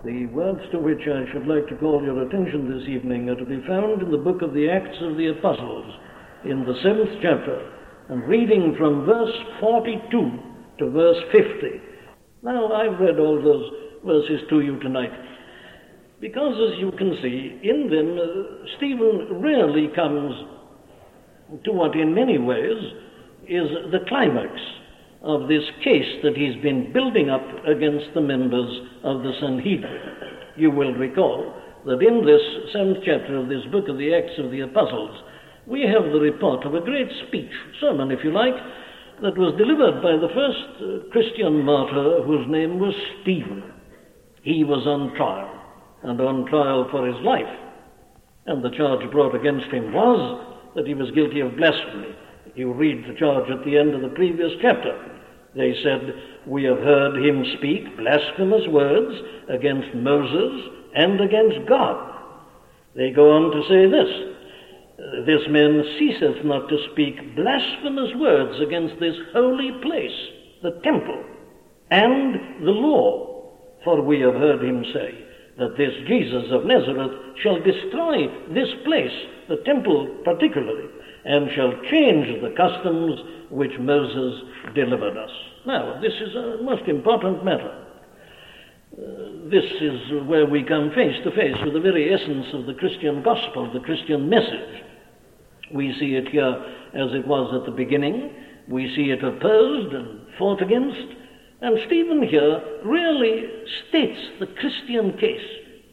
The words to which I should like to call your attention this evening are to be found in the book of the Acts of the Apostles, in the 7th chapter, and reading from verse 42 to verse 50. Now, I've read all those verses to you tonight, because, as you can see, in them, Stephen rarely comes to what in many ways is the climax of this case that he's been building up against the members of the Sanhedrin. You will recall that in this 7th chapter of this book of the Acts of the Apostles, we have the report of a great speech, sermon if you like, that was delivered by the first Christian martyr whose name was Stephen. He was on trial, and on trial for his life, and the charge brought against him was that he was guilty of blasphemy. You read the charge at the end of the previous chapter. They said, "We have heard him speak blasphemous words against Moses and against God." They go on to say this man ceaseth not to speak blasphemous words against this holy place, the temple, and the law. For we have heard him say that this Jesus of Nazareth shall destroy this place, the temple particularly, and shall change the customs which Moses delivered us. Now, this is a most important matter. This is where we come face to face with the very essence of the Christian gospel, the Christian message. We see it here as it was at the beginning. We see it opposed and fought against. And Stephen here really states the Christian case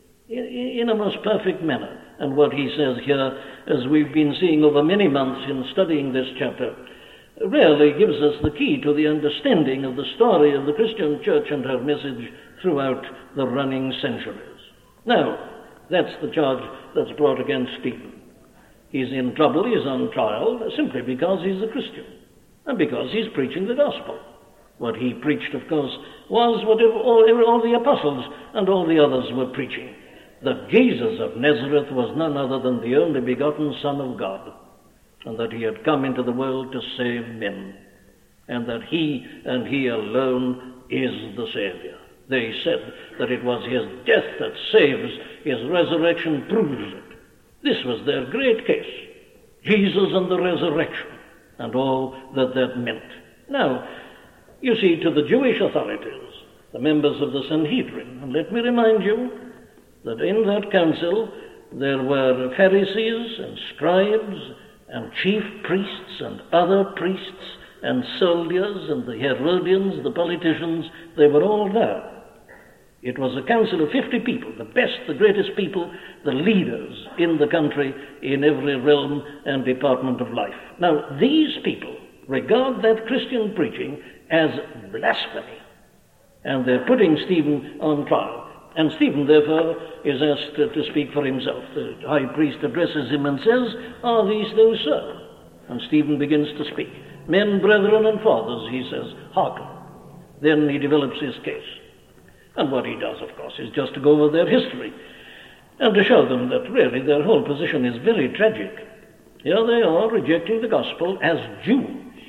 in a most perfect manner. And what he says here, as we've been seeing over many months in studying this chapter, really gives us the key to the understanding of the story of the Christian church and her message throughout the running centuries. Now, that's the charge that's brought against Stephen. He's in trouble, he's on trial, simply because he's a Christian, and because he's preaching the gospel. What he preached, of course, was what all the apostles and all the others were preaching, that Jesus of Nazareth was none other than the only begotten Son of God, and that he had come into the world to save men, and that he and he alone is the Savior. They said that it was his death that saves, his resurrection proves it. This was their great case, Jesus and the resurrection, and all that that meant. Now, you see, to the Jewish authorities, the members of the Sanhedrin, and let me remind you that in that council there were Pharisees and scribes and chief priests and other priests and soldiers and the Herodians, the politicians, they were all there. It was a council of 50 people, the best, the greatest people, the leaders in the country in every realm and department of life. Now, these people regard that Christian preaching as blasphemy, and they're putting Stephen on trial. And Stephen, therefore, is asked to speak for himself. The high priest addresses him and says, "Are these those, sir?" And Stephen begins to speak. "Men, brethren, and fathers," he says, "hearken." Then he develops his case. And what he does, of course, is just to go over their history and to show them that really their whole position is very tragic. Here they are rejecting the gospel as Jews.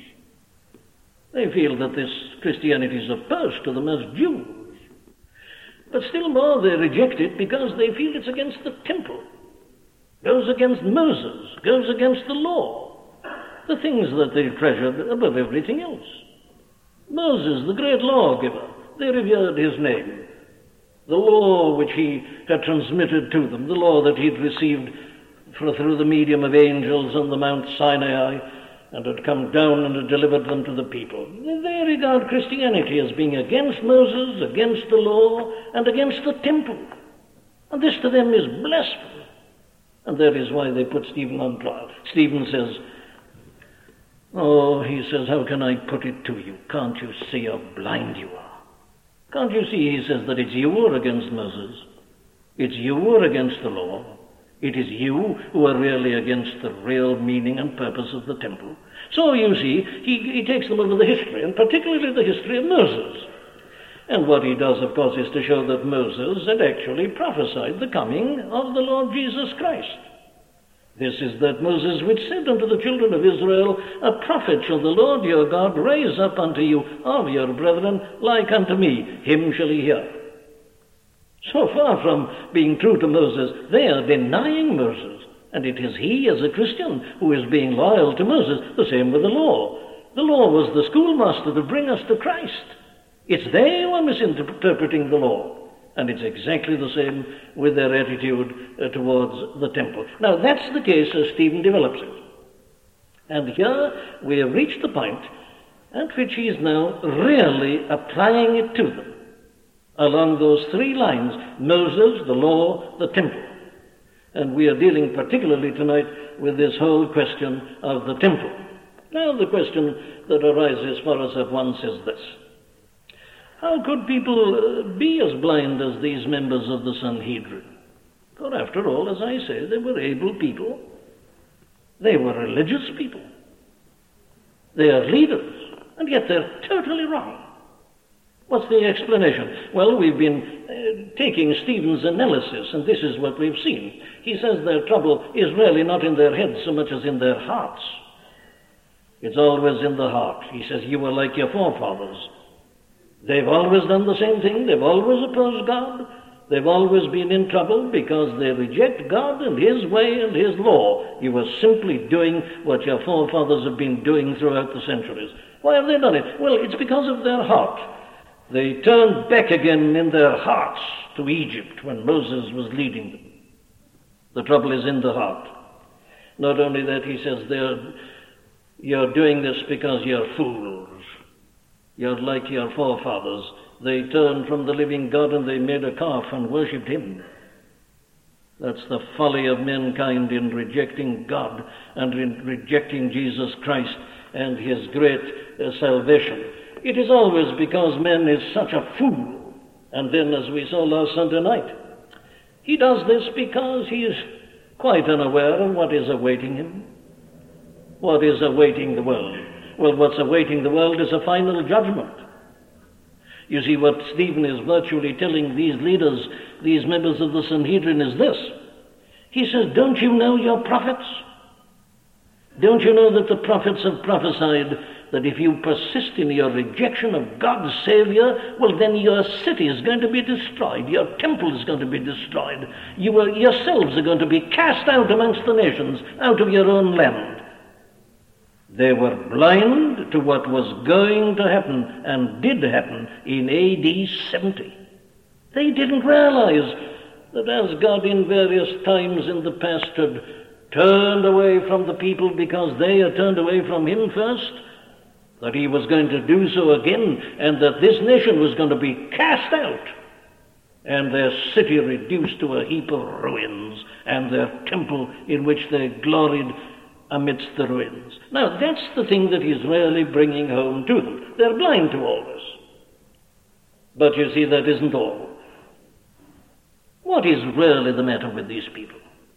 They feel that this Christianity is opposed to them as Jews. But still more, they reject it because they feel it's against the temple, goes against Moses, goes against the law, the things that they treasured above everything else. Moses, the great lawgiver, they revered his name. The law which he had transmitted to them, the law that he'd received through the medium of angels on the Mount Sinai, and had come down and had delivered them to the people. They regard Christianity as being against Moses, against the law, and against the temple. And this to them is blasphemy. And that is why they put Stephen on trial. Stephen says, he says, "How can I put it to you? Can't you see how blind you are? Can't you see," he says, "that it's you who are against Moses. It's you who are against the law. It is you who are really against the real meaning and purpose of the temple." So you see, he takes them over the history, and particularly the history of Moses. And what he does, of course, is to show that Moses had actually prophesied the coming of the Lord Jesus Christ. This is that Moses which said unto the children of Israel, "A prophet shall the Lord your God raise up unto you of your brethren, like unto me, him shall ye hear." So far from being true to Moses, they are denying Moses. And it is he, as a Christian, who is being loyal to Moses. The same with the law. The law was the schoolmaster to bring us to Christ. It's they who are misinterpreting the law. And it's exactly the same with their attitude towards the temple. Now, that's the case as Stephen develops it. And here we have reached the point at which he is now really applying it to them along those three lines: Moses, the law, the temple. And we are dealing particularly tonight with this whole question of the temple. Now, the question that arises for us at once is this: how could people be as blind as these members of the Sanhedrin? For after all, as I say, they were able people. They were religious people. They are leaders, and yet they're totally wrong. What's the explanation? Well, we've been taking Stephen's analysis, and this is what we've seen. He says their trouble is really not in their heads so much as in their hearts. It's always in the heart. He says, you were like your forefathers. They've always done the same thing. They've always opposed God. They've always been in trouble because they reject God and His way and His law. You were simply doing what your forefathers have been doing throughout the centuries. Why have they done it? Well, it's because of their heart. They turned back again in their hearts to Egypt when Moses was leading them. The trouble is in the heart. Not only that, he says, you're doing this because you're fools. You're like your forefathers. They turned from the living God and they made a calf and worshipped him. That's the folly of mankind in rejecting God and in rejecting Jesus Christ and his great salvation. It is always because man is such a fool. And then, as we saw last Sunday night, he does this because he is quite unaware of what is awaiting him. What is awaiting the world? Well, what's awaiting the world is a final judgment. You see, what Stephen is virtually telling these leaders, these members of the Sanhedrin, is this. He says, don't you know your prophets? Don't you know that the prophets have prophesied that if you persist in your rejection of God's Savior, well, then your city is going to be destroyed. Your temple is going to be destroyed. You yourselves are going to be cast out amongst the nations, out of your own land. They were blind to what was going to happen and did happen in AD 70. They didn't realize that as God in various times in the past had turned away from the people because they had turned away from him first, that he was going to do so again, and that this nation was going to be cast out and their city reduced to a heap of ruins and their temple in which they gloried amidst the ruins. Now, that's the thing that he's really bringing home to them. They're blind to all this. But you see, that isn't all. What is really the matter with these people?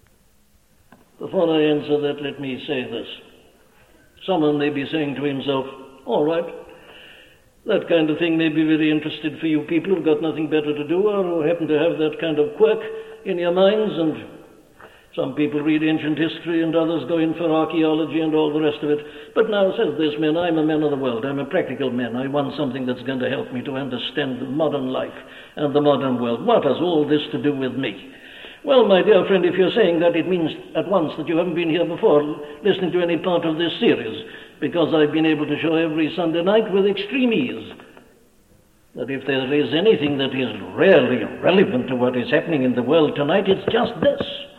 Before I answer that, let me say this. Someone may be saying to himself, all right, that kind of thing may be very interesting for you people who've got nothing better to do or who happen to have that kind of quirk in your minds, and some people read ancient history and others go in for archaeology and all the rest of it. But now, says this man, I'm a man of the world. I'm a practical man. I want something that's going to help me to understand the modern life and the modern world. What has all this to do with me? Well, my dear friend, if you're saying that, it means at once that you haven't been here before listening to any part of this series, because I've been able to show every Sunday night with extreme ease that if there is anything that is really relevant to what is happening in the world tonight, it's just this.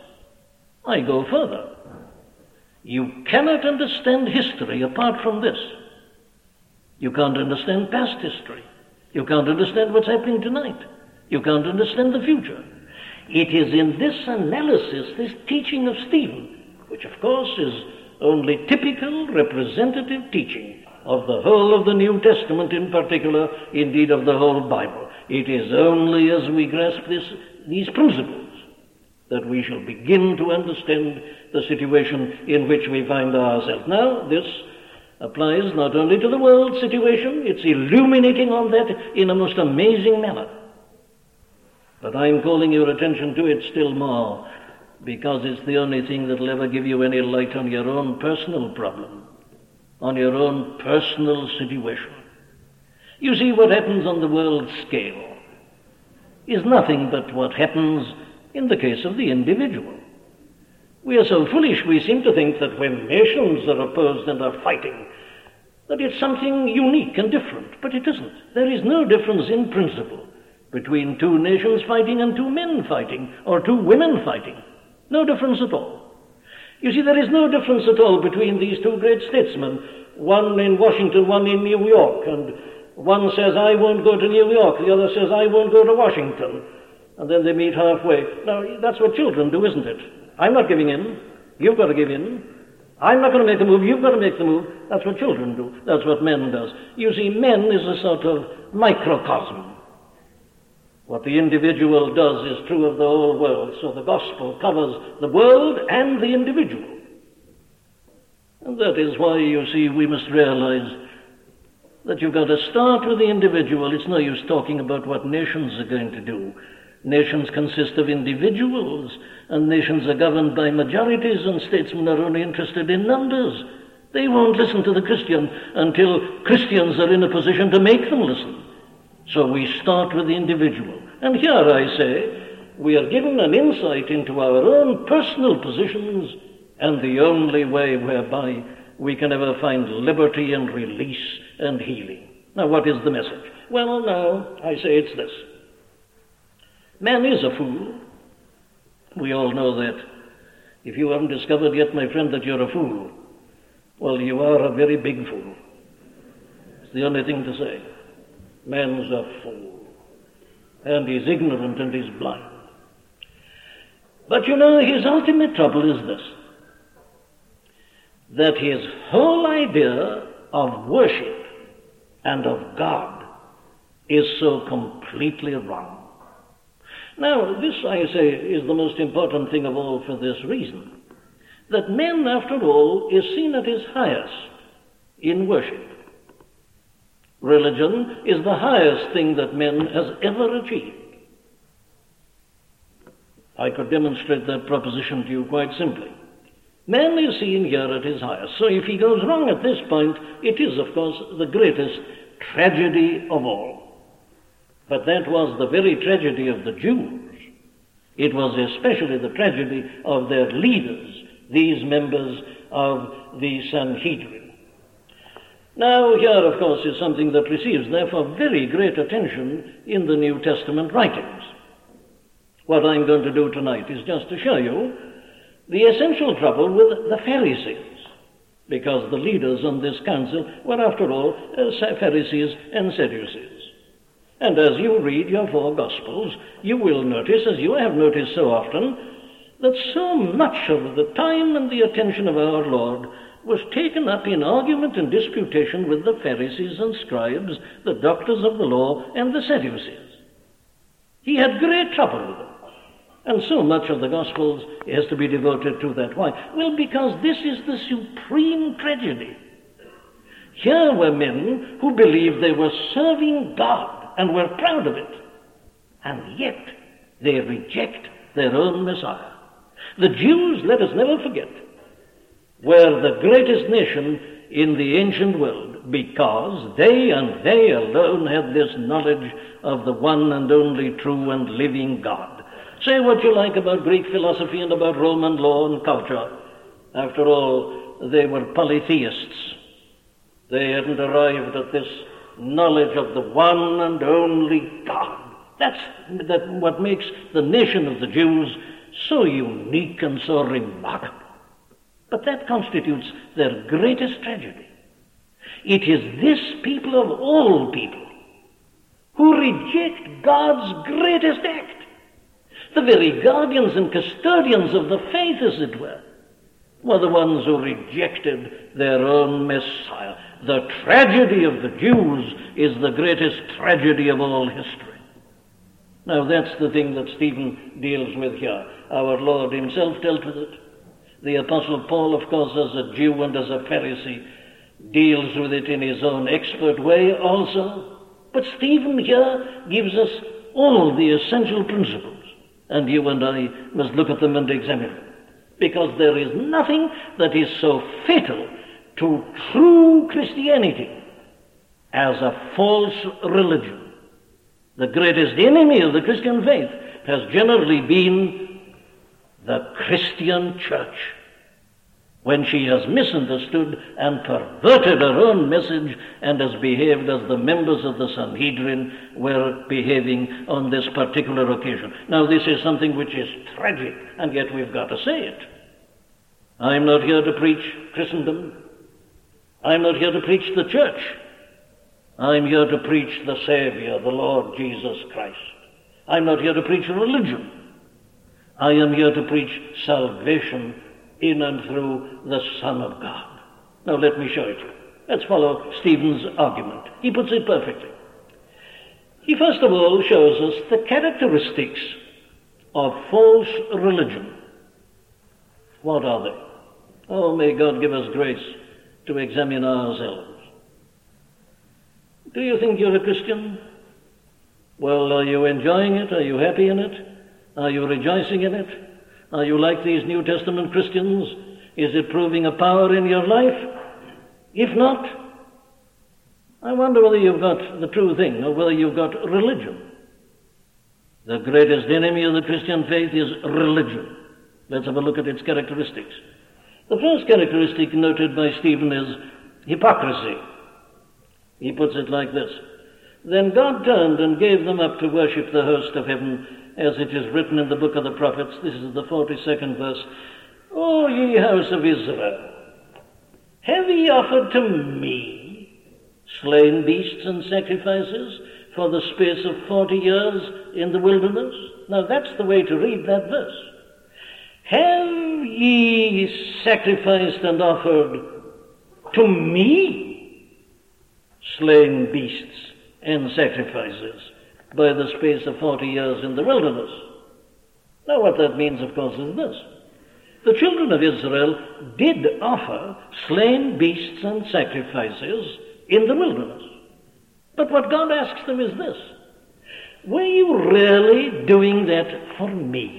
I go further. You cannot understand history apart from this. You can't understand past history. You can't understand what's happening tonight. You can't understand the future. It is in this analysis, this teaching of Stephen, which of course is only typical representative teaching of the whole of the New Testament in particular, indeed of the whole Bible. It is only as we grasp these principles that we shall begin to understand the situation in which we find ourselves. Now, this applies not only to the world situation, it's illuminating on that in a most amazing manner. But I'm calling your attention to it still more, because it's the only thing that will ever give you any light on your own personal problem, on your own personal situation. You see what happens on the world scale. is nothing but what happens in the case of the individual. We are so foolish, we seem to think that when nations are opposed and are fighting, that it's something unique and different, but it isn't. There is no difference in principle between two nations fighting and two men fighting, or two women fighting. No difference at all. You see, there is no difference at all between these two great statesmen, one in Washington, one in New York, and one says, I won't go to New York, the other says, I won't go to Washington, and then they meet halfway. Now, that's what children do, isn't it? I'm not giving in, you've got to give in. I'm not going to make the move, you've got to make the move. That's what children do. That's what men does. You see, men is a sort of microcosm. What the individual does is true of the whole world, so the gospel covers the world and the individual. And that is why, you see, we must realize that you've got to start with the individual. It's no use talking about what nations are going to do. Nations consist of individuals, and nations are governed by majorities, and statesmen are only interested in numbers. They won't listen to the Christian until Christians are in a position to make them listen. So we start with the individual. And here I say, we are given an insight into our own personal positions, and the only way whereby we can ever find liberty and release and healing. Now, what is the message? Well, now, I say it's this. Man is a fool. We all know that. If you haven't discovered yet, my friend, that you're a fool, well, you are a very big fool. It's the only thing to say. Man's a fool. And he's ignorant and he's blind. But you know, his ultimate trouble is this, that his whole idea of worship and of God is so completely wrong. Now, this, I say, is the most important thing of all for this reason, that man, after all, is seen at his highest in worship. Religion is the highest thing that man has ever achieved. I could demonstrate that proposition to you quite simply. Man is seen here at his highest. So if he goes wrong at this point, it is, of course, the greatest tragedy of all. But that was the very tragedy of the Jews. It was especially the tragedy of their leaders, these members of the Sanhedrin. Now, here, of course, is something that receives, therefore, very great attention in the New Testament writings. What I'm going to do tonight is just to show you the essential trouble with the Pharisees, because the leaders on this council were, after all, Pharisees and Sadducees. And as you read your four Gospels, you will notice, as you have noticed so often, that so much of the time and the attention of our Lord was taken up in argument and disputation with the Pharisees and scribes, the doctors of the law, and the Sadducees. He had great trouble with them. And so much of the Gospels has to be devoted to that. Why? Well, because this is the supreme tragedy. Here were men who believed they were serving God and were proud of it, and yet they reject their own Messiah. The Jews, let us never forget, were the greatest nation in the ancient world because they and they alone had this knowledge of the one and only true and living God. Say what you like about Greek philosophy and about Roman law and culture. After all, they were polytheists. They hadn't arrived at this knowledge of the one and only God. That's what makes the nation of the Jews so unique and so remarkable. But that constitutes their greatest tragedy. It is this people of all people who reject God's greatest act. The very guardians and custodians of the faith, as it were the ones who rejected their own Messiah. The tragedy of the Jews is the greatest tragedy of all history. Now that's the thing that Stephen deals with here. Our Lord himself dealt with it. The Apostle Paul, of course, as a Jew and as a Pharisee, deals with it in his own expert way also. But Stephen here gives us all the essential principles, and you and I must look at them and examine them, because there is nothing that is so fatal to true Christianity as a false religion. The greatest enemy of the Christian faith has generally been the Christian church, when she has misunderstood and perverted her own message and has behaved as the members of the Sanhedrin were behaving on this particular occasion. Now, this is something which is tragic, and yet we've got to say it. I'm not here to preach Christendom. I'm not here to preach the church. I'm here to preach the Savior, the Lord Jesus Christ. I'm not here to preach religion. I am here to preach salvation in and through the Son of God. Now let me show it to you. Let's follow Stephen's argument. He puts it perfectly. He first of all shows us the characteristics of false religion. What are they? Oh, may God give us grace to examine ourselves. Do you think you're a Christian? Well, are you enjoying it? Are you happy in it? Are you rejoicing in it? Are you like these New Testament Christians? Is it proving a power in your life? If not, I wonder whether you've got the true thing or whether you've got religion. The greatest enemy of the Christian faith is religion. Let's have a look at its characteristics. The first characteristic noted by Stephen is hypocrisy. He puts it like this: Then God turned and gave them up to worship the host of heaven, as it is written in the book of the prophets. This is the 42nd verse. O ye house of Israel, have ye offered to me slain beasts and sacrifices for the space of 40 years in the wilderness? Now that's the way to read that verse. Have ye sacrificed and offered to me slain beasts and sacrifices by the space of 40 years in the wilderness? Now what that means, of course, is this. The children of Israel did offer slain beasts and sacrifices in the wilderness. But what God asks them is this: were you really doing that for me?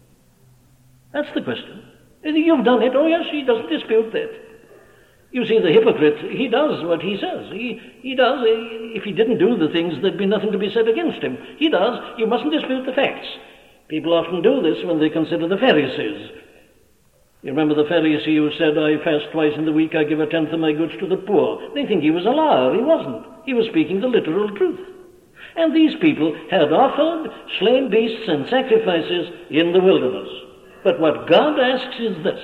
That's the question. You've done it. Oh yes, he doesn't dispute that. You see, the hypocrite, he does what he says. He does. If he didn't do the things, there'd be nothing to be said against him. He does. You mustn't dispute the facts. People often do this when they consider the Pharisees. You remember the Pharisee who said, I fast twice in the week, I give a tenth of my goods to the poor. They think he was a liar. He wasn't. He was speaking the literal truth. And these people had offered slain beasts and sacrifices in the wilderness. But what God asks is this: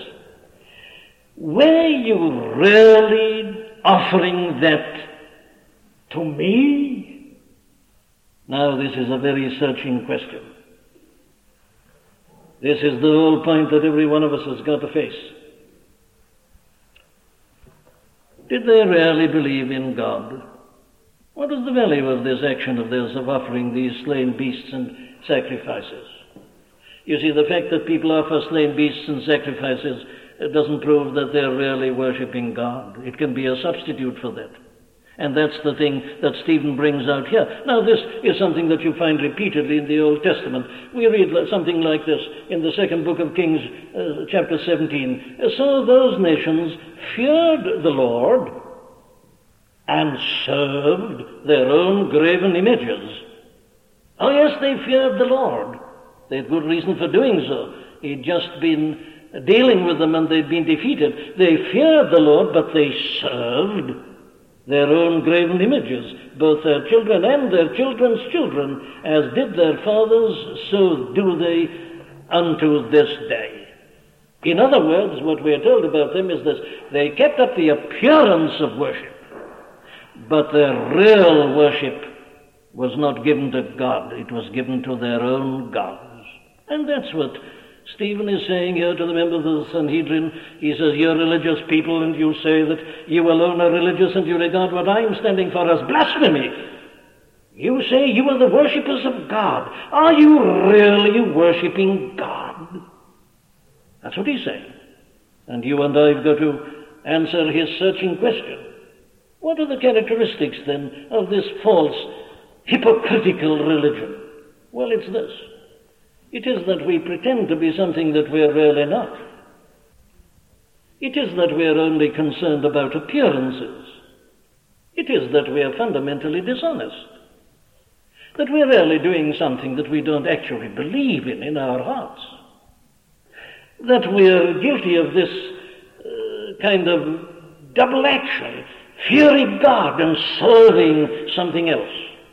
were you really offering that to me? Now, this is a very searching question. This is the whole point that every one of us has got to face. Did they really believe in God? What is the value of this action of theirs of offering these slain beasts and sacrifices? You see, the fact that people offer slain beasts and sacrifices, it doesn't prove that they're really worshipping God. It can be a substitute for that. And that's the thing that Stephen brings out here. Now, this is something that you find repeatedly in the Old Testament. We read something like this in the second book of Kings, chapter 17. So those nations feared the Lord and served their own graven images. Oh yes, they feared the Lord. They had good reason for doing so. He'd just been dealing with them and they'd been defeated. They feared the Lord, but they served their own graven images, both their children and their children's children, as did their fathers, so do they unto this day. In other words, what we are told about them is this: they kept up the appearance of worship, but their real worship was not given to God. It was given to their own gods. And that's what Stephen is saying here to the members of the Sanhedrin. He says, you're religious people, and you say that you alone are religious, and you regard what I'm standing for as blasphemy. You say you are the worshippers of God. Are you really worshipping God? That's what he's saying. And you and I have got to answer his searching question. What are the characteristics, then, of this false, hypocritical religion? Well, it's this. It is that we pretend to be something that we are really not. It is that we are only concerned about appearances. It is that we are fundamentally dishonest. that we're really doing something that we don't actually believe in our hearts, that we're guilty of this kind of double action, fearing God and serving something else.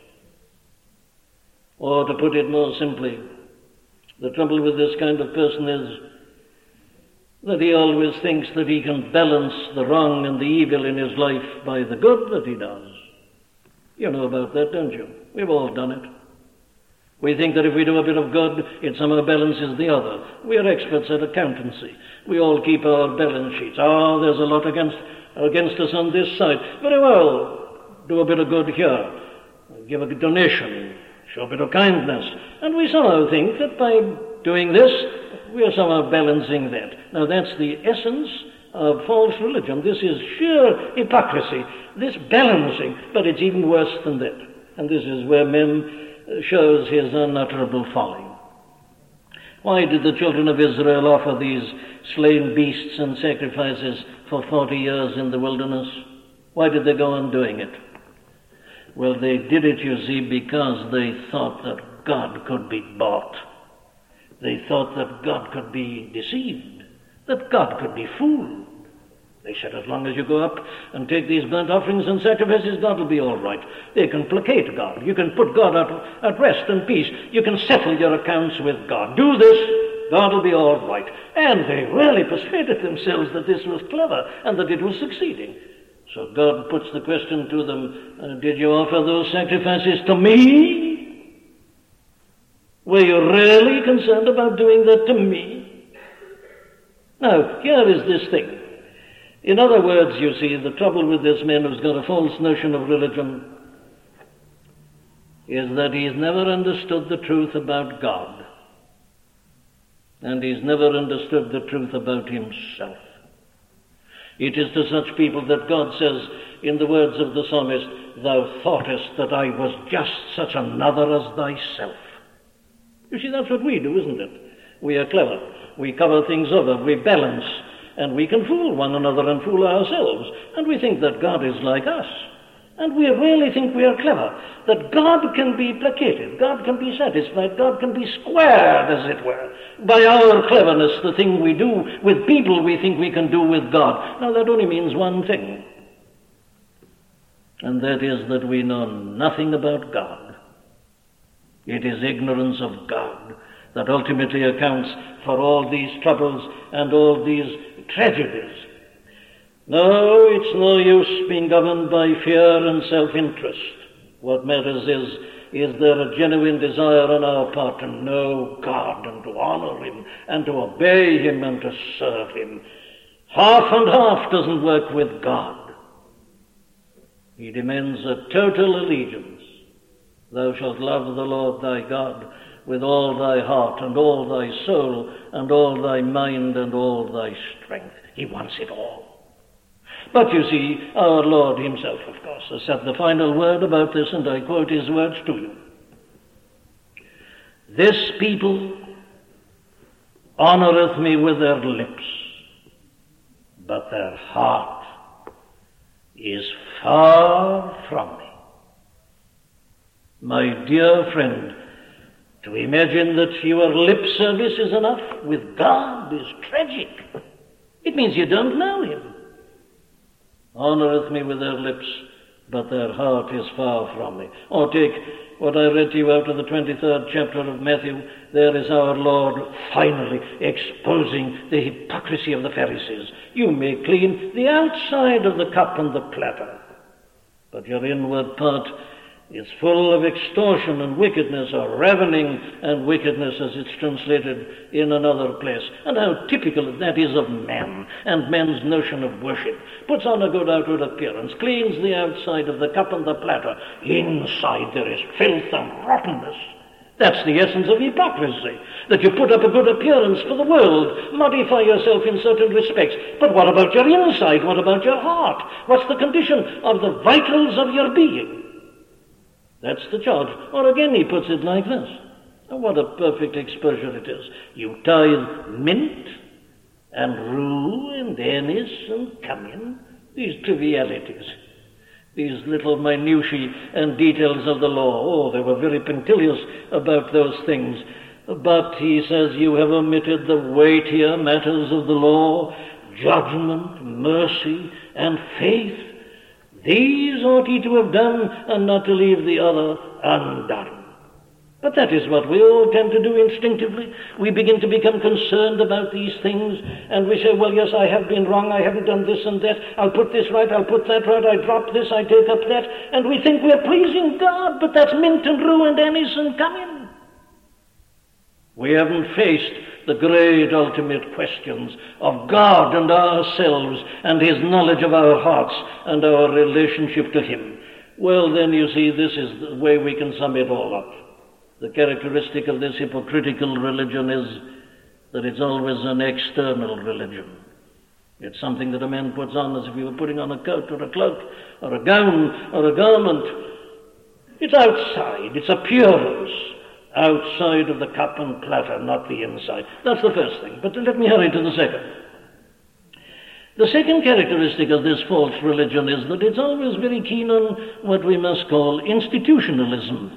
Or to put it more simply, the trouble with this kind of person is that he always thinks that he can balance the wrong and the evil in his life by the good that he does. You know about that, don't you? We've all done it. We think that if we do a bit of good, it somehow balances the other. We are experts at accountancy. We all keep our balance sheets. Oh, there's a lot against us on this side. Very well, do a bit of good here. Give a donation. Show a bit of kindness. And we somehow think that by doing this, we are somehow balancing that. Now that's the essence of false religion. This is sheer hypocrisy, this balancing, but it's even worse than that. And this is where man shows his unutterable folly. Why did the children of Israel offer these slain beasts and sacrifices for 40 years in the wilderness? Why did they go on doing it? Well, they did it, you see, because they thought that God could be bought. They thought that God could be deceived, that God could be fooled. They said, as long as you go up and take these burnt offerings and sacrifices, God will be all right. They can placate God. You can put God at rest and peace. You can settle your accounts with God. Do this, God will be all right. And they really persuaded themselves that this was clever and that it was succeeding. So God puts the question to them, did you offer those sacrifices to me? Were you really concerned about doing that to me? Now, here is this thing. In other words, you see, the trouble with this man who's got a false notion of religion is that he's never understood the truth about God. And he's never understood the truth about himself. It is to such people that God says, in the words of the psalmist, thou thoughtest that I was just such another as thyself. You see, that's what we do, isn't it? We are clever. We cover things over. We balance. And we can fool one another and fool ourselves. And we think that God is like us. And we really think we are clever. That God can be placated. God can be satisfied. God can be squared, as it were, by our cleverness, the thing we do with people we think we can do with God. Now, that only means one thing. And that is that we know nothing about God. It is ignorance of God that ultimately accounts for all these troubles and all these tragedies. No, it's no use being governed by fear and self-interest. What matters is there a genuine desire on our part to know God and to honor Him and to obey Him and to serve Him. Half and half doesn't work with God. He demands a total allegiance. Thou shalt love the Lord thy God with all thy heart and all thy soul and all thy mind and all thy strength. He wants it all. But you see, our Lord Himself, of course, has said the final word about this, and I quote His words to you. This people honoureth me with their lips, but their heart is far from me. My dear friend, to imagine that your lip service is enough with God is tragic. It means you don't know Him. Honoureth me with their lips, but their heart is far from me. Or take what I read to you out of the 23rd chapter of Matthew. There is our Lord finally exposing the hypocrisy of the Pharisees. You may clean the outside of the cup and the platter, but your inward part is full of extortion and wickedness, or ravening and wickedness, as it's translated in another place. And how typical that is of man and man's notion of worship. Puts on a good outward appearance, cleans the outside of the cup and the platter. Inside there is filth and rottenness. That's the essence of hypocrisy, that you put up a good appearance for the world, modify yourself in certain respects. But what about your inside? What about your heart? What's the condition of the vitals of your being? That's the charge. Or again, he puts it like this. Oh, what a perfect exposure it is. You tithe mint and rue and anise and cummin, these trivialities. these little minutiae and details of the law. Oh, they were very punctilious about those things. But he says, you have omitted the weightier matters of the law, judgment, mercy, and faith. These ought ye to have done, and not to leave the other undone. But that is what we all tend to do instinctively. We begin to become concerned about these things, and we say, well, yes, I have been wrong, I haven't done this and that, I'll put this right, I'll put that right, I drop this, I take up that, and we think we're pleasing God, but that's mint and rue and anise and cummin. We haven't faced the great ultimate questions of God and ourselves and his knowledge of our hearts and our relationship to him. Well, then, you see, this is the way we can sum it all up. The characteristic of this hypocritical religion is that it's always an external religion. It's something that a man puts on as if he were putting on a coat or a cloak or a gown or a garment. It's outside. It's appearance. Outside of the cup and platter, not the inside. That's the first thing. But let me hurry to the second. The second characteristic of this false religion is that it's always very keen on what we must call institutionalism.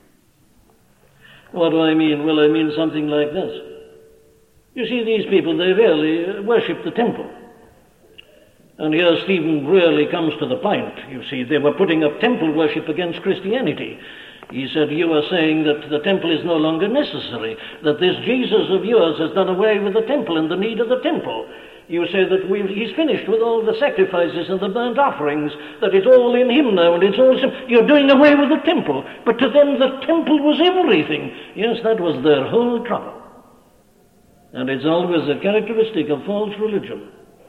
What do I mean? Well, I mean something like this. You see, these people, they really worship the temple. And here Stephen really comes to the point. You see, they were putting up temple worship against Christianity. He said, you are saying that the temple is no longer necessary, that this Jesus of yours has done away with the temple and the need of the temple. You say that he's finished with all the sacrifices and the burnt offerings, that it's all in him now, and it's all... You're doing away with the temple. But to them the temple was everything. Yes, that was their whole trouble. And it's always a characteristic of false religion.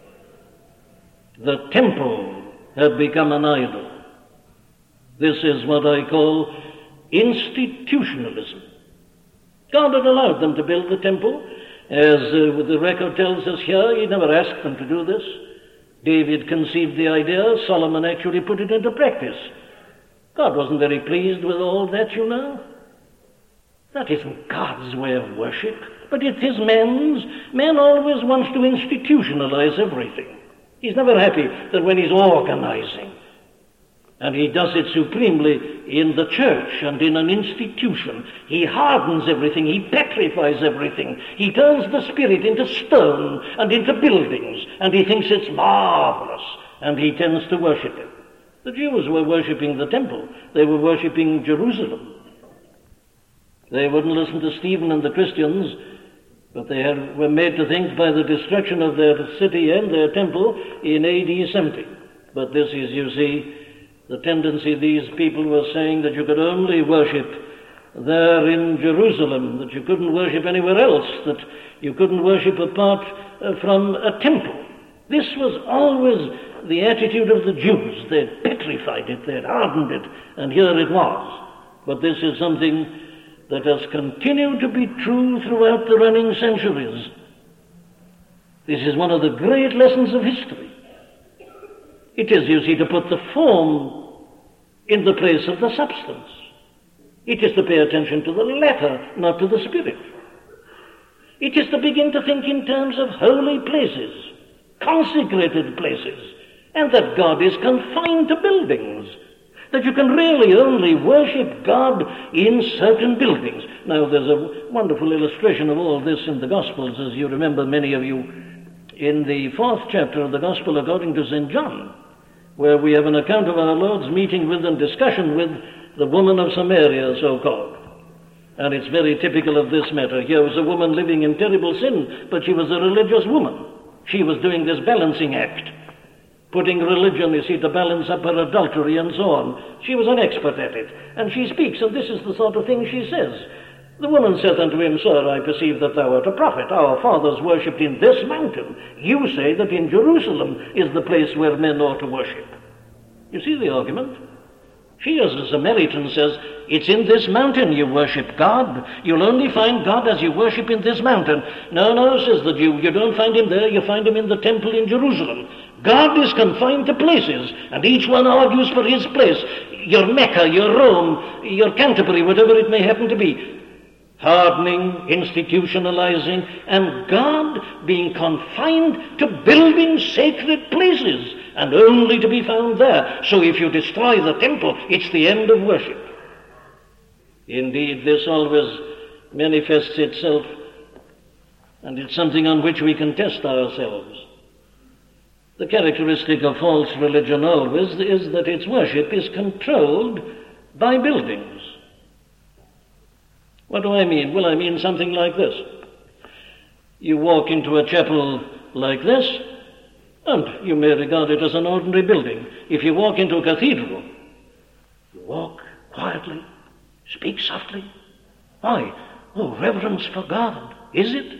The temple had become an idol. This is what I call institutionalism. God had allowed them to build the temple. As the record tells us here, he never asked them to do this. David conceived the idea. Solomon actually put it into practice. God wasn't very pleased with all that, you know. That isn't God's way of worship, but it's his man's. Man always wants to institutionalize everything. He's never happy that when he's organizing. And he does it supremely in the church and in an institution. He hardens everything. He petrifies everything. He turns the spirit into stone and into buildings. And he thinks it's marvelous. And he tends to worship it. The Jews were worshipping the temple. They were worshipping Jerusalem. They wouldn't listen to Stephen and the Christians, but they were made to think by the destruction of their city and their temple in AD 70. But this is, you see, the tendency. These people were saying that you could only worship there in Jerusalem, that you couldn't worship anywhere else, that you couldn't worship apart from a temple. This was always the attitude of the Jews. They'd petrified it, they'd hardened it, and here it was. But this is something that has continued to be true throughout the running centuries. This is one of the great lessons of history. It is, you see, to put the form in the place of the substance. It is to pay attention to the letter, not to the spirit. It is to begin to think in terms of holy places, consecrated places, and that God is confined to buildings, that you can really only worship God in certain buildings. Now, there's a wonderful illustration of all this in the Gospels, as you remember, many of you, in the 4th chapter of the Gospel according to St. John, where we have an account of our Lord's meeting with and discussion with the woman of Samaria, so-called. And it's very typical of this matter. Here was a woman living in terrible sin, but she was a religious woman. She was doing this balancing act, putting religion, you see, to balance up her adultery and so on. She was an expert at it. And she speaks, and this is the sort of thing she says. The woman said unto him, Sir, I perceive that thou art a prophet. Our fathers worshipped in this mountain. You say that in Jerusalem is the place where men ought to worship. You see the argument? She, as a Samaritan, says, it's in this mountain you worship God. You'll only find God as you worship in this mountain. No, no, says the Jew, you don't find him there, you find him in the temple in Jerusalem. God is confined to places, and each one argues for his place. Your Mecca, your Rome, your Canterbury, whatever it may happen to be. Hardening, institutionalizing, and God being confined to building sacred places. and only to be found there. So if you destroy the temple, it's the end of worship. Indeed, this always manifests itself, and it's something on which we can test ourselves. The characteristic of false religion always is that its worship is controlled by buildings. What do I mean? Well, I mean something like this. You walk into a chapel like this, and you may regard it as an ordinary building. If you walk into a cathedral, you walk quietly, speak softly. Why? Oh, reverence for God. Is it?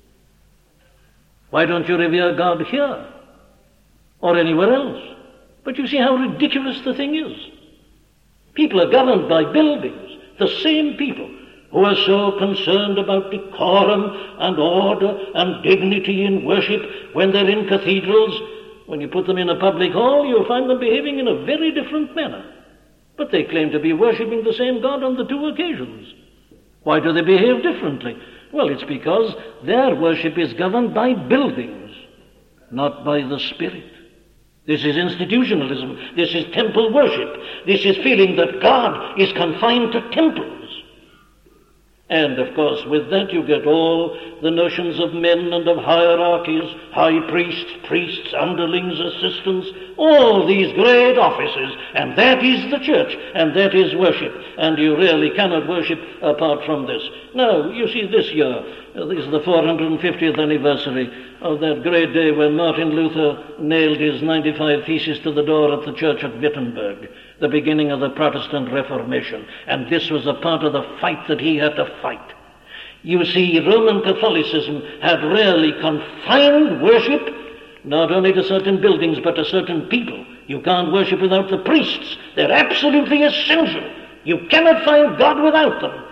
Why don't you revere God here or anywhere else? But you see how ridiculous the thing is. People are governed by buildings. The same people who are so concerned about decorum and order and dignity in worship when they're in cathedrals, when you put them in a public hall, you'll find them behaving in a very different manner. But they claim to be worshipping the same God on the two occasions. Why do they behave differently? Well, it's because their worship is governed by buildings, not by the Spirit. This is institutionalism. This is temple worship. This is feeling that God is confined to temples. And, of course, with that you get all the notions of men and of hierarchies, high priests, priests, underlings, assistants, all these great offices. And that is the church, and that is worship. And you really cannot worship apart from this. Now, you see, this year, this is the 450th anniversary of that great day when Martin Luther nailed his 95 Theses to the door at the church at Wittenberg, the beginning of the Protestant Reformation. And this was a part of the fight that he had to fight. You see, Roman Catholicism had really confined worship not only to certain buildings but to certain people. You can't worship without the priests. They're absolutely essential. You cannot find God without them.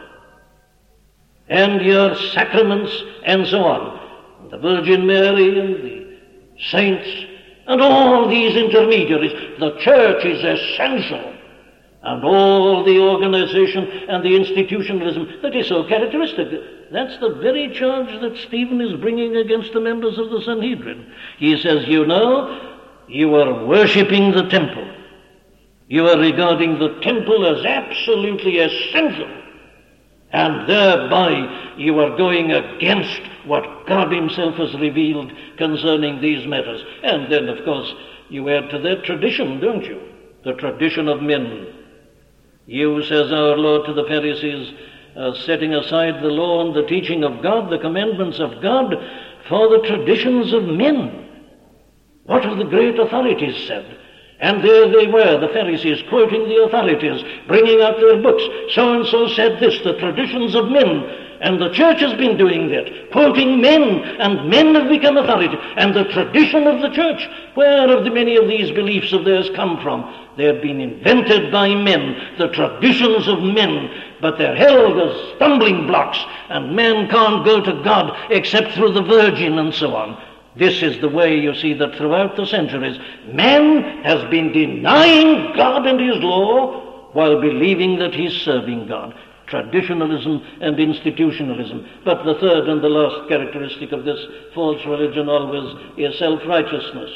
And your sacraments and so on. The Virgin Mary and the saints and all these intermediaries. The church is essential. And all the organization and the institutionalism that is so characteristic. That's the very charge that Stephen is bringing against the members of the Sanhedrin. He says, you know, you are worshipping the temple. You are regarding the temple as absolutely essential. And thereby you are going against what God himself has revealed concerning these matters. And then, of course, you add to that tradition, don't you? The tradition of men. You, says our Lord to the Pharisees, setting aside the law and the teaching of God, the commandments of God, for the traditions of men. What have the great authorities said? And there they were, the Pharisees, quoting the authorities, bringing out their books. So-and-so said this, the traditions of men. And the church has been doing that, quoting men, and men have become authority. And the tradition of the church, where have many of these beliefs of theirs come from? They have been invented by men, the traditions of men, but they're held as stumbling blocks, and man can't go to God except through the Virgin and so on. This is the way, you see, that throughout the centuries, man has been denying God and his law while believing that he's serving God. Traditionalism and institutionalism. But the third and the last characteristic of this false religion always is self-righteousness.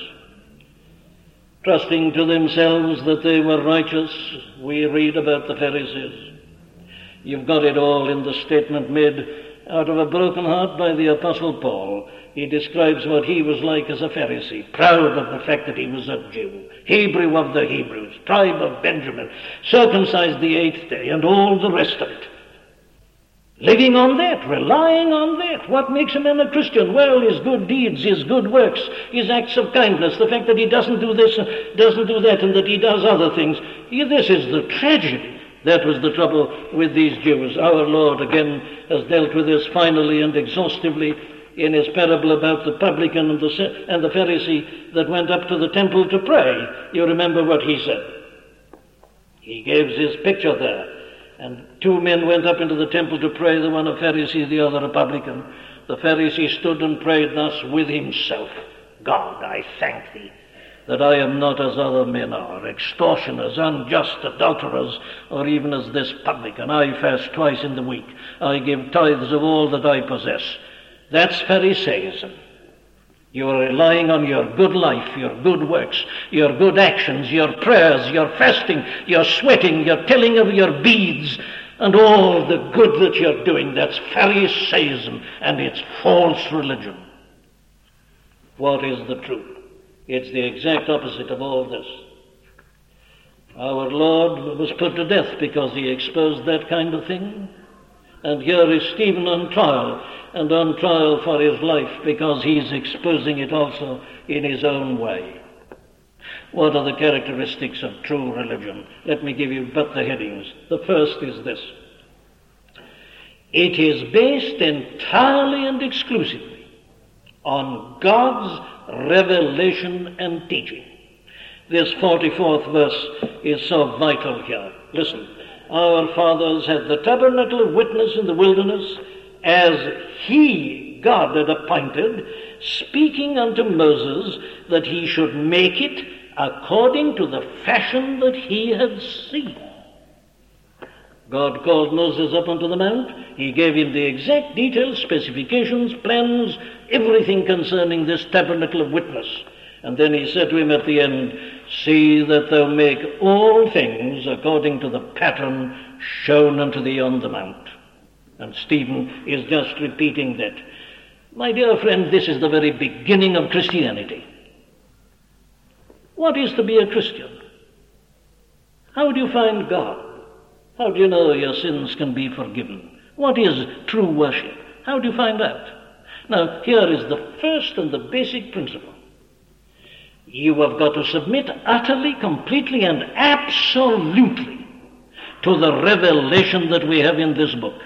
Trusting to themselves that they were righteous, we read about the Pharisees. You've got it all in the statement made out of a broken heart by the Apostle Paul. He describes what he was like as a Pharisee, proud of the fact that he was a Jew, Hebrew of the Hebrews, tribe of Benjamin, circumcised the 8th day, and all the rest of it. Living on that, relying on that. What makes a man a Christian? Well, his good deeds, his good works, his acts of kindness, the fact that he doesn't do this, doesn't do that, and that he does other things. This is the tragedy. That was the trouble with these Jews. Our Lord, again, has dealt with this finally and exhaustively in his parable about the publican and the Pharisee that went up to the temple to pray. You remember what he said. He gives his picture there. And 2 men went up into the temple to pray, the one a Pharisee, the other a publican. The Pharisee stood and prayed thus with himself. God, I thank thee that I am not as other men are, extortioners, unjust, adulterers, or even as this publican. I fast twice in the week. I give tithes of all that I possess. That's Pharisaism. You are relying on your good life, your good works, your good actions, your prayers, your fasting, your sweating, your telling of your beads, and all the good that you're doing. That's Pharisaism, and it's false religion. What is the truth? It's the exact opposite of all this. Our Lord was put to death because he exposed that kind of thing. And here is Stephen on trial, and on trial for his life because he's exposing it also in his own way. What are the characteristics of true religion? Let me give you but the headings. The first is this. It is based entirely and exclusively on God's revelation and teaching. This 44th verse is so vital here. Listen. Our fathers had the tabernacle of witness in the wilderness, as he, God, had appointed, speaking unto Moses that he should make it according to the fashion that he had seen. God called Moses up onto the mount. He gave him the exact details, specifications, plans, everything concerning this tabernacle of witness. And then he said to him at the end, see that thou make all things according to the pattern shown unto thee on the mount. And Stephen is just repeating that. My dear friend, this is the very beginning of Christianity. What is to be a Christian? How do you find God? How do you know your sins can be forgiven? What is true worship? How do you find out? Now, here is the first and the basic principle. You have got to submit utterly, completely, and absolutely to the revelation that we have in this book.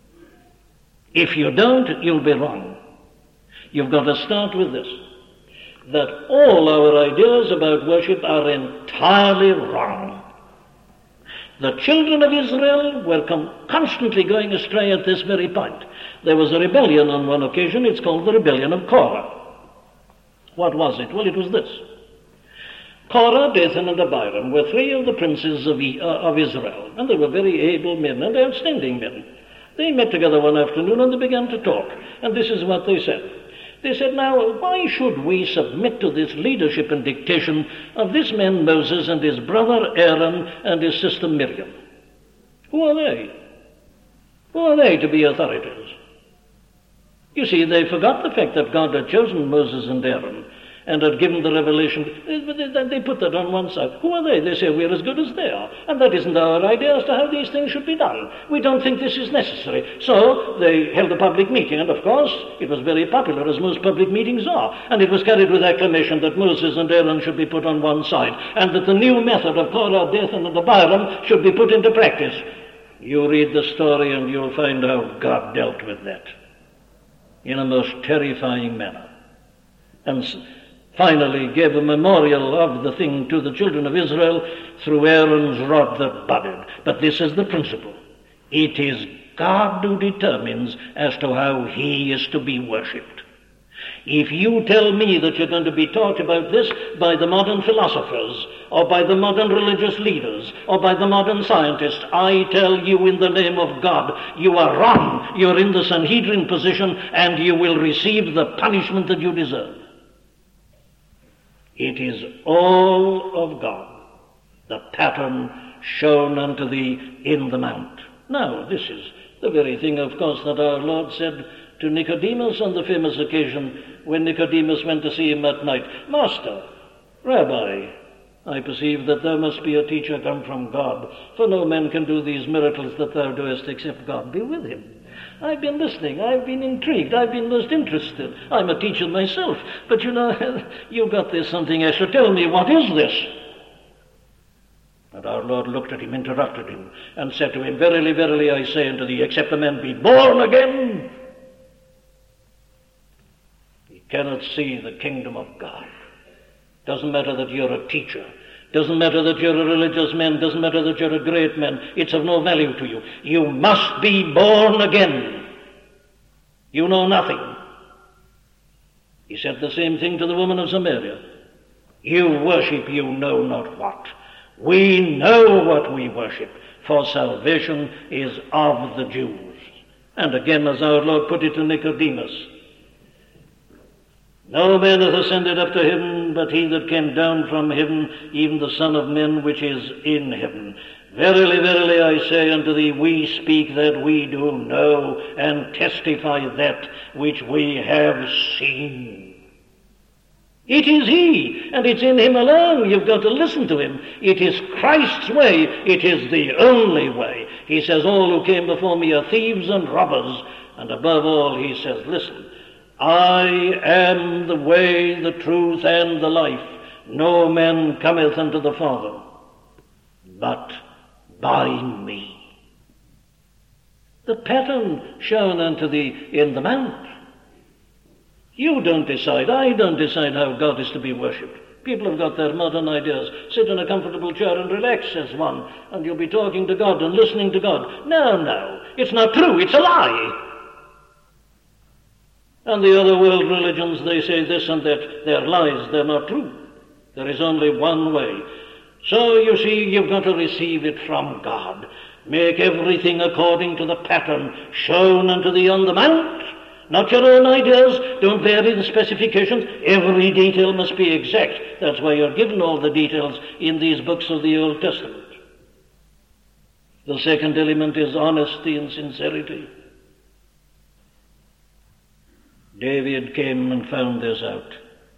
If you don't, you'll be wrong. You've got to start with this, that all our ideas about worship are entirely wrong. The children of Israel were constantly going astray at this very point. There was a rebellion on one occasion. It's called the rebellion of Korah. What was it? Well, it was this. Korah, Dathan, and Abiram were three of the princes of Israel, and they were very able men and outstanding men. They met together one afternoon and they began to talk, and this is what they said. They said, now, why should we submit to this leadership and dictation of this man Moses and his brother Aaron and his sister Miriam? Who are they? Who are they to be authorities? You see, they forgot the fact that God had chosen Moses and Aaron and had given the revelation. They put that on one side. Who are they? They say we're as good as they are. And that isn't our idea as to how these things should be done. We don't think this is necessary. So they held a public meeting, and of course it was very popular, as most public meetings are. And it was carried with acclamation that Moses and Aaron should be put on one side, and that the new method of Korah, Dathan, and Abiram should be put into practice. You read the story and you'll find how God dealt with that in a most terrifying manner, and finally gave a memorial of the thing to the children of Israel through Aaron's rod that budded. But this is the principle. It is God who determines as to how he is to be worshipped. If you tell me that you're going to be taught about this by the modern philosophers, or by the modern religious leaders, or by the modern scientists, I tell you in the name of God, you are wrong. You're in the Sanhedrin position, and you will receive the punishment that you deserve. It is all of God, the pattern shown unto thee in the mount. Now, this is the very thing, of course, that our Lord said to Nicodemus on the famous occasion when Nicodemus went to see him at night. Master, Rabbi, I perceive that thou must be a teacher come from God, for no man can do these miracles that thou doest except God be with him. I've been listening, I've been intrigued, I've been most interested. I'm a teacher myself, but you know, you've got this something extra. Tell me, what is this? And our Lord looked at him, interrupted him, and said to him, Verily, verily, I say unto thee, except a man be born again, he cannot see the kingdom of God. Doesn't matter that you're a teacher. Doesn't matter that you're a religious man. Doesn't matter that you're a great man. It's of no value to you. You must be born again. You know nothing. He said the same thing to the woman of Samaria. You worship you know not what. We know what we worship, for salvation is of the Jews. And again, as our Lord put it to Nicodemus, No man hath ascended up to heaven, but he that came down from heaven, even the Son of Men which is in heaven. Verily, verily, I say unto thee, we speak that we do know, and testify that which we have seen. It is he, and it's in him alone. You've got to listen to him. It is Christ's way. It is the only way. He says, all who came before me are thieves and robbers. And above all, he says, listen, I am the way, the truth, and the life. No man cometh unto the Father but by me. The pattern shown unto thee in the Mount. You don't decide, I don't decide how God is to be worshipped. People have got their modern ideas. Sit in a comfortable chair and relax, says one, and you'll be talking to God and listening to God. No, it's not true, it's a lie. And the other world religions, they say this and that. They're lies, they're not true. There is only one way. So, you see, you've got to receive it from God. Make everything according to the pattern shown unto thee on the Mount. Not your own ideas. Don't vary the specifications. Every detail must be exact. That's why you're given all the details in these books of the Old Testament. The second element is honesty and sincerity. David came and found this out.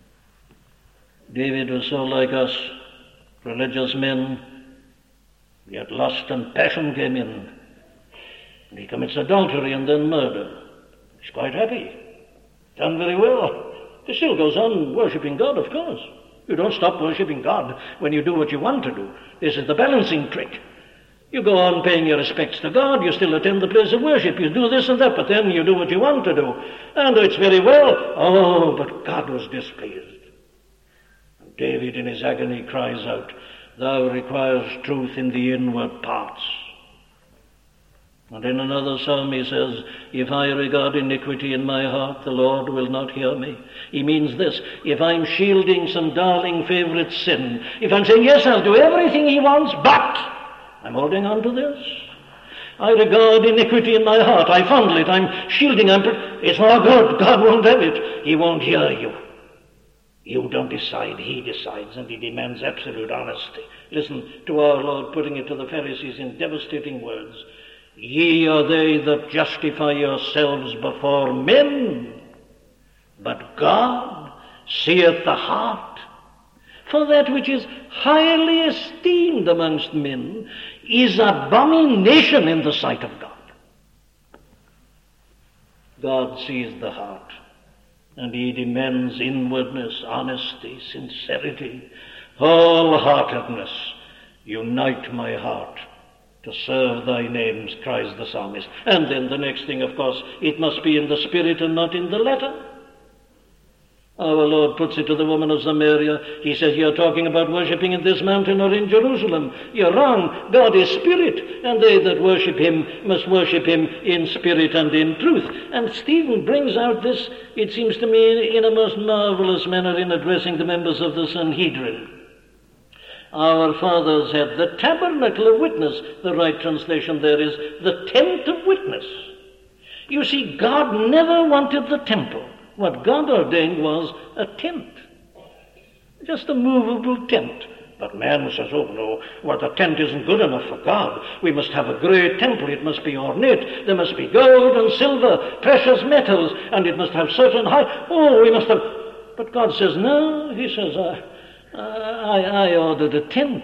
David was so like us, religious men, yet lust and passion came in. And he commits adultery and then murder. He's quite happy. Done very well. He still goes on worshipping God, of course. You don't stop worshipping God when you do what you want to do. This is the balancing trick. You go on paying your respects to God, you still attend the place of worship, you do this and that, but then you do what you want to do. And it's very well. Oh, but God was displeased. And David in his agony cries out, thou requires truth in the inward parts. And in another psalm he says, if I regard iniquity in my heart, the Lord will not hear me. He means this, if I'm shielding some darling favorite sin, if I'm saying, yes, I'll do everything he wants, but I'm holding on to this. I regard iniquity in my heart, I fondle it, I'm shielding, it's not good, God won't have it. He won't hear you. You don't decide, he decides, and he demands absolute honesty. Listen to our Lord putting it to the Pharisees in devastating words. Ye are they that justify yourselves before men, but God seeth the heart. For that which is highly esteemed amongst men is abomination in the sight of God. God sees the heart, and he demands inwardness, honesty, sincerity, wholeheartedness. Unite my heart to serve thy names, cries the psalmist. And then the next thing, of course, it must be in the spirit and not in the letter. Our Lord puts it to the woman of Samaria. He says, you're talking about worshipping in this mountain or in Jerusalem. You're wrong. God is spirit, and they that worship him must worship him in spirit and in truth. And Stephen brings out this, it seems to me, in a most marvelous manner in addressing the members of the Sanhedrin. Our fathers had the tabernacle of witness. The right translation there is the tent of witness. You see, God never wanted the temple. What God ordained was a tent, just a movable tent. But man says, oh no, well, the tent isn't good enough for God. We must have a great temple. It must be ornate. There must be gold and silver, precious metals, and it must have certain height. Oh, we must have... But God says, no, he says, I ordered a tent.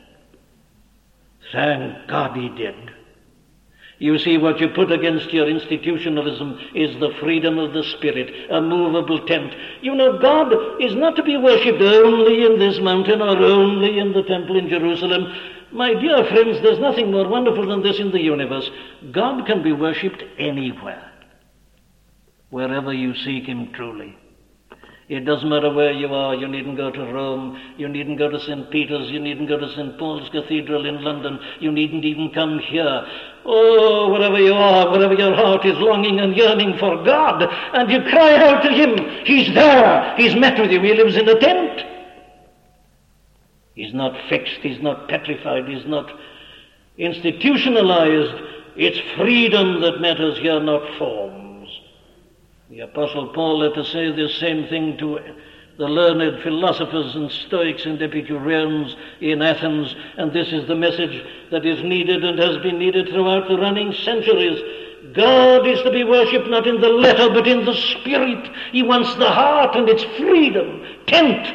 Thank God he did. You see, what you put against your institutionalism is the freedom of the Spirit, a movable tent. You know, God is not to be worshipped only in this mountain or only in the temple in Jerusalem. My dear friends, there's nothing more wonderful than this in the universe. God can be worshipped anywhere, wherever you seek him truly. It doesn't matter where you are. You needn't go to Rome. You needn't go to St. Peter's. You needn't go to St. Paul's Cathedral in London. You needn't even come here. Oh, wherever you are, wherever your heart is longing and yearning for God, and you cry out to him, he's there. He's met with you. He lives in a tent. He's not fixed. He's not petrified. He's not institutionalized. It's freedom that matters here, not forms. The Apostle Paul had to say the same thing to the learned philosophers and Stoics and Epicureans in Athens, and this is the message that is needed and has been needed throughout the running centuries. God is to be worshipped not in the letter but in the spirit. He wants the heart and its freedom. Tent,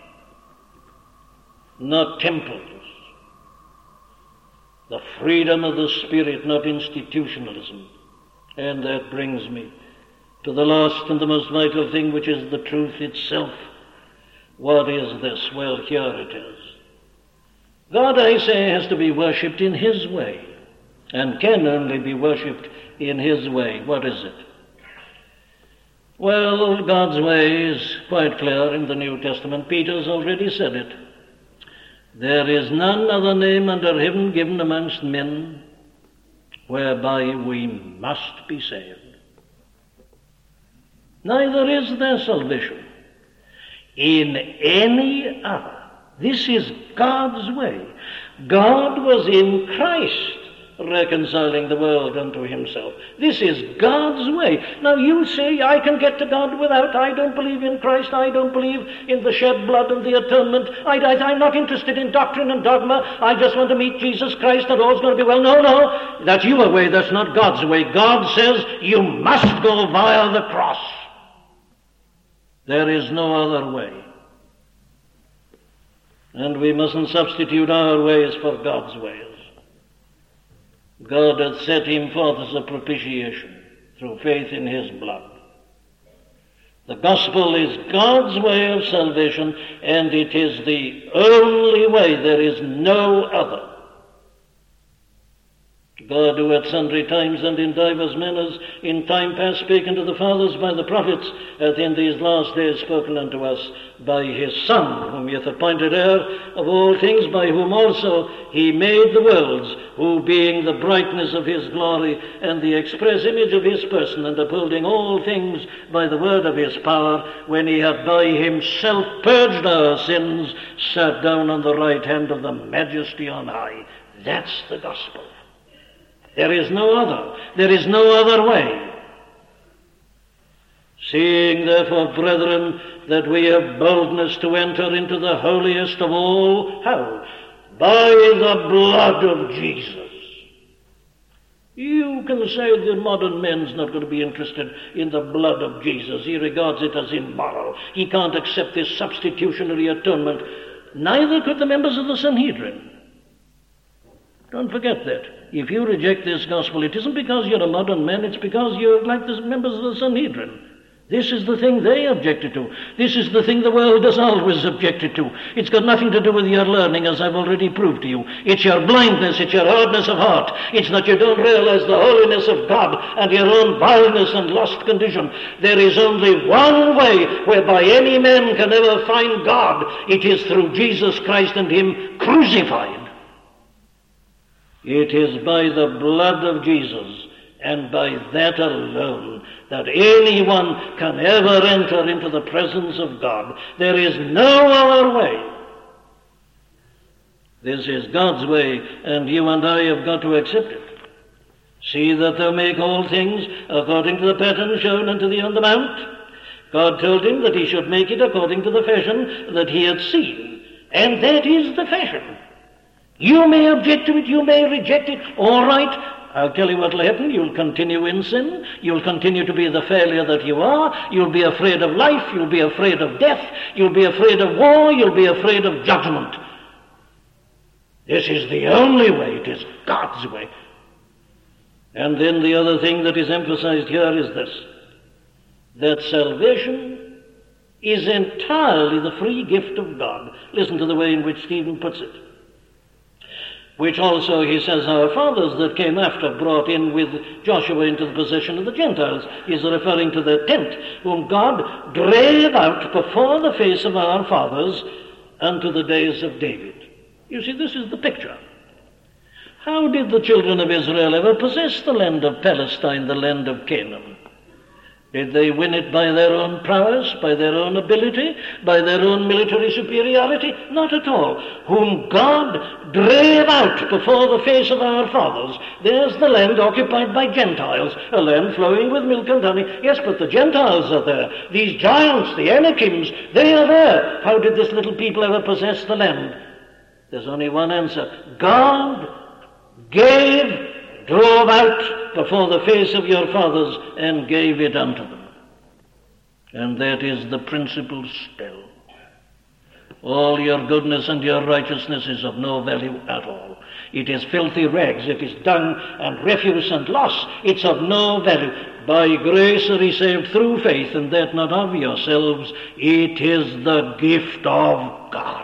not temples. The freedom of the spirit, not institutionalism. And that brings me to the last and the most vital thing, which is the truth itself. What is this? Well, here it is. God, I say, has to be worshipped in his way, and can only be worshipped in his way. What is it? Well, God's way is quite clear in the New Testament. Peter's already said it. There is none other name under heaven given amongst men whereby we must be saved. Neither is there salvation in any other. This is God's way. God was in Christ reconciling the world unto himself. This is God's way. Now you say, I can get to God without. I don't believe in Christ. I don't believe in the shed blood and the atonement. I'm not interested in doctrine and dogma. I just want to meet Jesus Christ and all's going to be well. No, that's your way. That's not God's way. God says you must go via the cross. There is no other way. And we mustn't substitute our ways for God's ways. God hath set him forth as a propitiation through faith in his blood. The gospel is God's way of salvation, and it is the only way. There is no other. God, who at sundry times and in divers manners in time past spake unto the fathers by the prophets, hath in these last days spoken unto us by his Son, whom he hath appointed heir of all things, by whom also he made the worlds, who being the brightness of his glory and the express image of his person, and upholding all things by the word of his power, when he had by himself purged our sins, sat down on the right hand of the Majesty on high. That's the gospel. There is no other. There is no other way. Seeing therefore, brethren, that we have boldness to enter into the holiest of all, how? By the blood of Jesus. You can say the modern man's not going to be interested in the blood of Jesus. He regards it as immoral. He can't accept this substitutionary atonement. Neither could the members of the Sanhedrin. Don't forget that. If you reject this gospel, it isn't because you're a modern man, it's because you're like the members of the Sanhedrin. This is the thing they objected to. This is the thing the world has always objected to. It's got nothing to do with your learning, as I've already proved to you. It's your blindness, it's your hardness of heart. It's that you don't realize the holiness of God and your own vileness and lost condition. There is only one way whereby any man can ever find God. It is through Jesus Christ and him crucified. It is by the blood of Jesus, and by that alone, that anyone can ever enter into the presence of God. There is no other way. This is God's way, and you and I have got to accept it. See that thou make all things according to the pattern shown unto thee on the mount. God told him that he should make it according to the fashion that he had seen, and that is the fashion. You may object to it, you may reject it, all right. I'll tell you what will happen. You'll continue in sin. You'll continue to be the failure that you are. You'll be afraid of life. You'll be afraid of death. You'll be afraid of war. You'll be afraid of judgment. This is the only way. It is God's way. And then the other thing that is emphasized here is this, that salvation is entirely the free gift of God. Listen to the way in which Stephen puts it. Which also, he says, our fathers that came after brought in with Joshua into the possession of the Gentiles. He's referring to the tent, whom God drave out before the face of our fathers unto the days of David. You see, this is the picture. How did the children of Israel ever possess the land of Palestine, the land of Canaan? Did they win it by their own prowess, by their own ability, by their own military superiority? Not at all. Whom God drave out before the face of our fathers. There's the land occupied by Gentiles, a land flowing with milk and honey. Yes, but the Gentiles are there. These giants, the Anakims, they are there. How did this little people ever possess the land? There's only one answer. God drove out before the face of your fathers and gave it unto them. And that is the principle still. All your goodness and your righteousness is of no value at all. It is filthy rags. It is dung and refuse and loss. It's of no value. By grace are ye saved through faith, and that not of yourselves. It is the gift of God.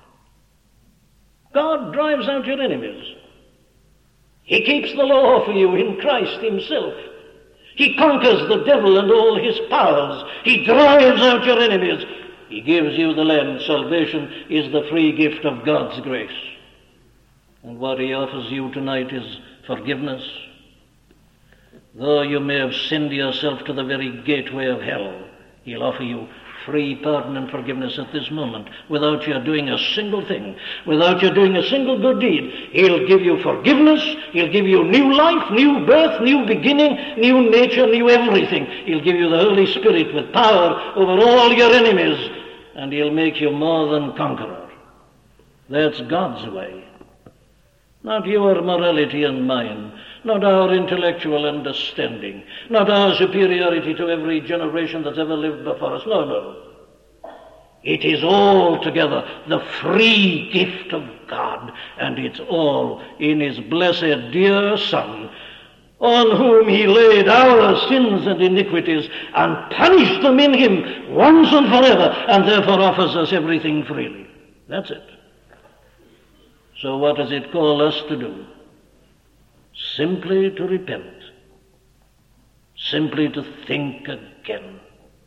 God drives out your enemies. He keeps the law for you in Christ himself. He conquers the devil and all his powers. He drives out your enemies. He gives you the land. Salvation is the free gift of God's grace. And what he offers you tonight is forgiveness. Though you may have sinned yourself to the very gateway of hell, he'll offer you free pardon and forgiveness at this moment, without you doing a single thing, without you doing a single good deed. He'll give you forgiveness, he'll give you new life, new birth, new beginning, new nature, new everything. He'll give you the Holy Spirit with power over all your enemies, and he'll make you more than conqueror. That's God's way. Not your morality and mine, not our intellectual understanding, not our superiority to every generation that's ever lived before us. No. It is altogether the free gift of God, and it's all in his blessed dear Son, on whom he laid our sins and iniquities and punished them in him once and forever, and therefore offers us everything freely. That's it. So what does it call us to do? Simply to repent, simply to think again,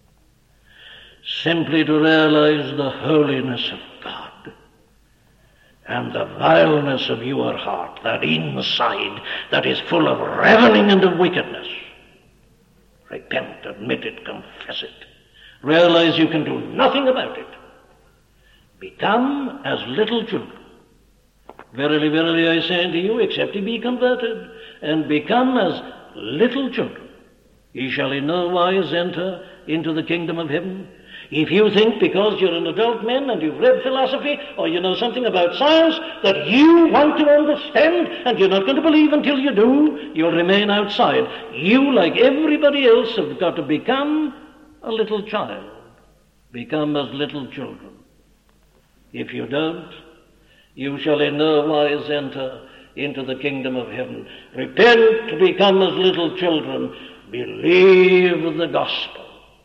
simply to realize the holiness of God and the vileness of your heart, that inside that is full of ravening and of wickedness. Repent, admit it, confess it. Realize you can do nothing about it. Become as little children. Verily, verily, I say unto you, except ye be converted, and become as little children, ye shall in no wise enter into the kingdom of heaven. If you think because you're an adult man and you've read philosophy or you know something about science that you want to understand and you're not going to believe until you do, you'll remain outside. You, like everybody else, have got to become a little child. Become as little children. If you don't, you shall in no wise enter into the kingdom of heaven. Repent, become as little children, believe the gospel.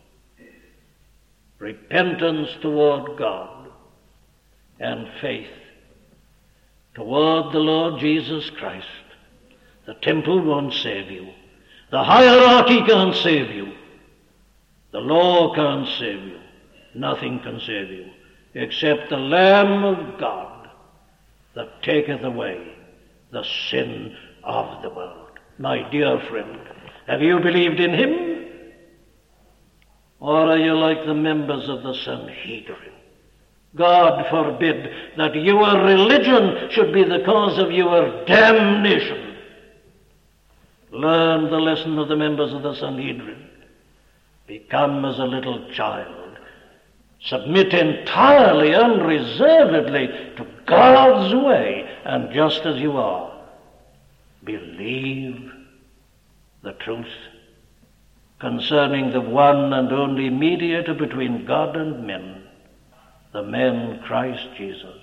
Repentance toward God and faith toward the Lord Jesus Christ. The temple won't save you. The hierarchy can't save you. The law can't save you. Nothing can save you except the Lamb of God that taketh away the sin of the world. My dear friend, have you believed in him? Or are you like the members of the Sanhedrin? God forbid that your religion should be the cause of your damnation. Learn the lesson of the members of the Sanhedrin. Become as a little child. Submit entirely, unreservedly to God's way, and just as you are, believe the truth concerning the one and only mediator between God and men, the man Christ Jesus.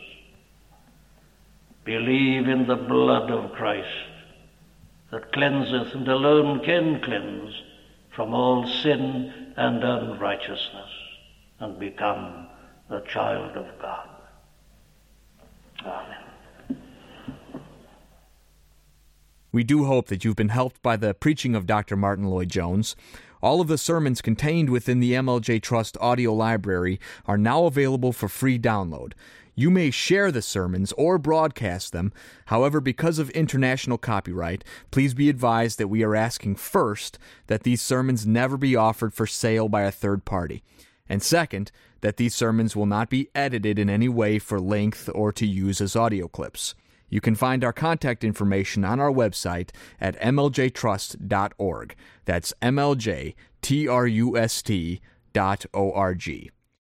Believe in the blood of Christ that cleanseth and alone can cleanse from all sin and unrighteousness, and become a child of God. Amen. We do hope that you've been helped by the preaching of Dr. Martyn Lloyd-Jones. All of the sermons contained within the MLJ Trust audio library are now available for free download. You may share the sermons or broadcast them. However, because of international copyright, please be advised that we are asking first that these sermons never be offered for sale by a third party. And second, that these sermons will not be edited in any way for length or to use as audio clips. You can find our contact information on our website at mljtrust.org. That's mljtrust.org.